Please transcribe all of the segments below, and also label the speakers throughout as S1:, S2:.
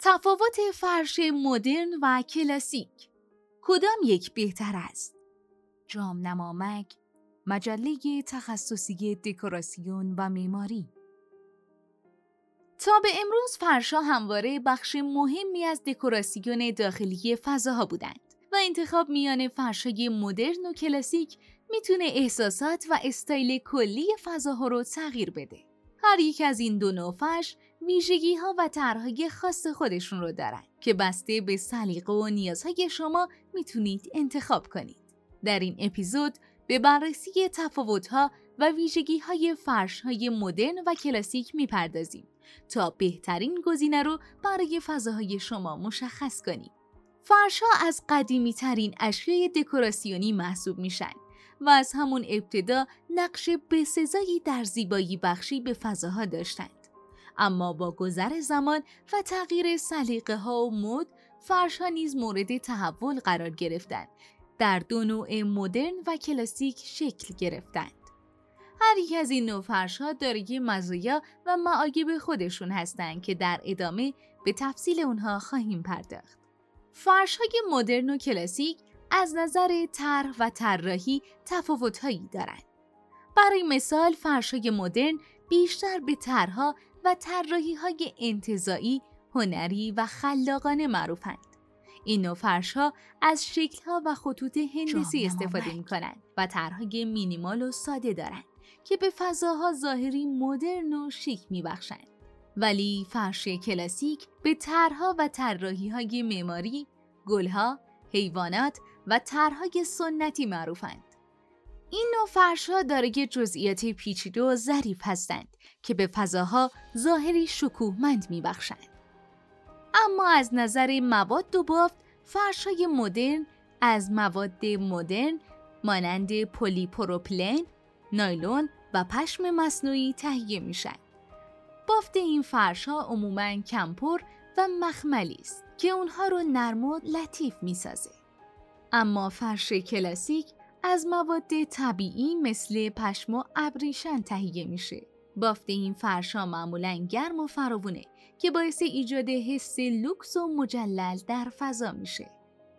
S1: تفاوت فرش مدرن و کلاسیک، کدام یک بهتر است؟ جامنما مگ، مجله تخصصی دکوراسیون و معماری. تا به امروز فرش‌ها همواره بخش مهمی از دکوراسیون داخلی فضاها بودند و انتخاب میان فرش‌های مدرن و کلاسیک میتونه احساسات و استایل کلی فضاها رو تغییر بده. هر یک از این دو نوع فرش ویژگی‌ها و طرح‌های خاص خودشون رو دارن که بسته به سلیقه و نیازهای شما میتونید انتخاب کنید. در این اپیزود به بررسی تفاوت‌ها و ویژگی‌های فرش‌های مدرن و کلاسیک میپردازیم تا بهترین گزینه رو برای فضاهای شما مشخص کنیم. فرش‌ها از قدیمی‌ترین اشیاء دکوراسیونی محسوب میشن و از همون ابتدا نقش بسزایی در زیبایی بخشی به فضاها داشتند. اما با گذر زمان و تغییر سلیقه‌ها و مد، فرش‌ها نیز مورد تحول قرار گرفتند. در دو نوع مدرن و کلاسیک شکل گرفتند. هر یک از این نوع فرش‌ها دارای مزایا و معایب خودشون هستند که در ادامه به تفصیل اونها خواهیم پرداخت. فرش‌های مدرن و کلاسیک از نظر طرح و طراحی تفاوت‌هایی دارند. برای مثال فرش‌های مدرن بیشتر به طرح‌ها و طراحی‌های انتزاعی، هنری و خلاقانه معروفند. این نوع فرش‌ها از شکل‌ها و خطوط هندسی استفاده می‌کنند و طرح‌های مینیمال و ساده دارند که به فضاها ظاهری مدرن و شیک می‌بخشند. ولی فرش کلاسیک به طرح‌ها و طراحی‌های معماری، گل‌ها، حیوانات و طرح‌های سنتی معروفند. این نوع فرش‌ها دارای جزئیات پیچیده و ظریف هستند که به فضاها ظاهری شکوهمند می‌بخشند. اما از نظر مواد و بافت، فرش‌های مدرن از مواد مدرن مانند پلی‌پروپیلن، نایلون و پشم مصنوعی تهیه میشن. بافت این فرش‌ها عموماً کم‌پر و مخملی است که اونها رو نرم و لطیف میسازه. اما فرش کلاسیک از مواد طبیعی مثل پشم و ابریشم تهیه میشه. بافت این فرش‌ها معمولاً گرم و فراوونه که باعث ایجاد حس لوکس و مجلل در فضا میشه.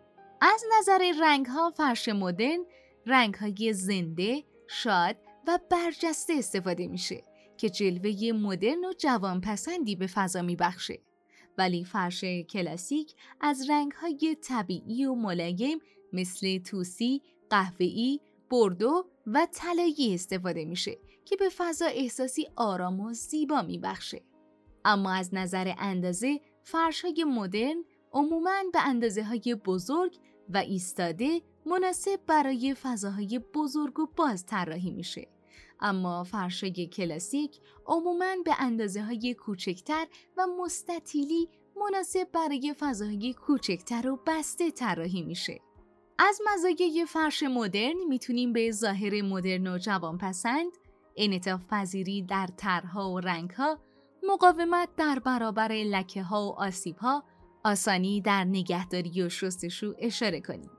S1: از نظر رنگ‌ها، فرش مدرن رنگ‌های زنده، شاد و برجسته استفاده میشه که جلوه مدرن و جوانپسندی به فضا میبخشه. ولی فرش کلاسیک از رنگ‌های طبیعی و ملایم مثل توسی، قهوه‌ای، بردو و طلایی استفاده میشه که به فضا احساسی آرام و زیبا میبخشه. اما از نظر اندازه، فرش‌های مدرن عموماً به اندازه‌های بزرگ و ایستاده مناسب برای فضاهای بزرگ و باز طراحی میشه. اما فرش‌های کلاسیک عموماً به اندازه‌های کوچکتر و مستطیلی مناسب برای فضاهای کوچکتر و بسته طراحی میشه. از مزایای فرش مدرن میتونیم به ظاهر مدرن و جوانپسند، انعطاف پذیری در طرح‌ها و رنگ‌ها، مقاومت در برابر لکه‌ها و آسیب‌ها، آسانی در نگهداری و شستشو اشاره کنیم.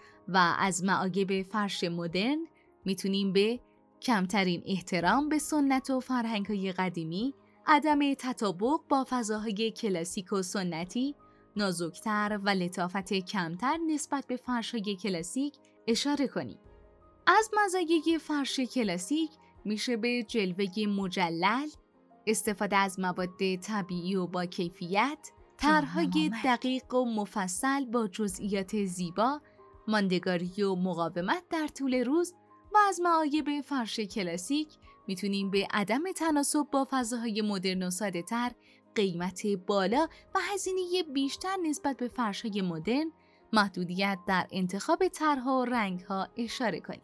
S1: و از معایب فرش مدرن میتونیم به کمترین احترام به سنت و فرهنگ‌های قدیمی، عدم تطابق با فضاهای کلاسیک و سنتی، نازکتر و لطافت کمتر نسبت به فرش‌های کلاسیک اشاره کنیم. از مزایای فرش کلاسیک میشه به جلوه مجلل، استفاده از مواد طبیعی و با کیفیت، طرح‌های دقیق و مفصل با جزئیات زیبا، ماندگاری و مقاومت در طول روز و از معایب فرش کلاسیک میتونیم به عدم تناسب با فضاهای مدرن و ساده‌تر، قیمت بالا و هزینه بیشتر نسبت به فرش‌های مدرن، محدودیت در انتخاب طرح‌ها و رنگ‌ها اشاره کنیم.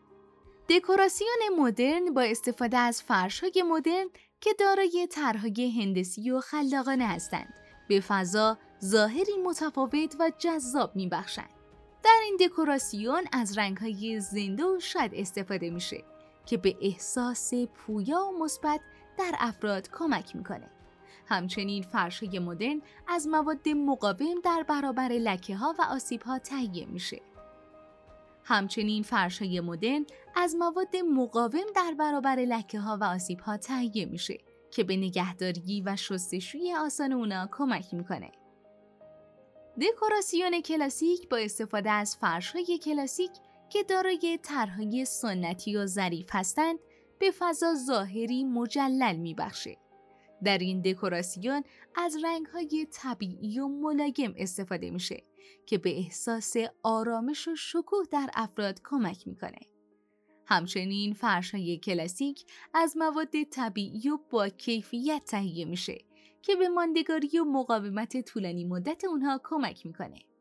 S1: دکوراسیون مدرن با استفاده از فرش‌های مدرن که دارای طرح‌های هندسی و خلاقانه هستند، به فضا ظاهری متفاوت و جذاب می‌بخشند. در این دکوراسیون از رنگ‌های زنده و شاد استفاده میشه که به احساس پویا و مثبت در افراد کمک میکنه. همچنین فرش‌های مدرن از مواد مقاوم در برابر لکه‌ها و آسیب‌ها تهیه میشه. که به نگهداری و شستشوی آسان اونا کمک میکنه. دکوراسیون کلاسیک با استفاده از فرش‌های کلاسیک که دارای طرح‌های سنتی و ظریف هستند، به فضا ظاهری مجلل می‌بخشه. در این دکوراسیون از رنگ‌های طبیعی و ملایم استفاده میشه که به احساس آرامش و شکوه در افراد کمک میکنه. همچنین فرش‌های کلاسیک از مواد طبیعی و با کیفیت تهیه میشه که به ماندگاری و مقاومت طولانی مدت اونها کمک میکنه.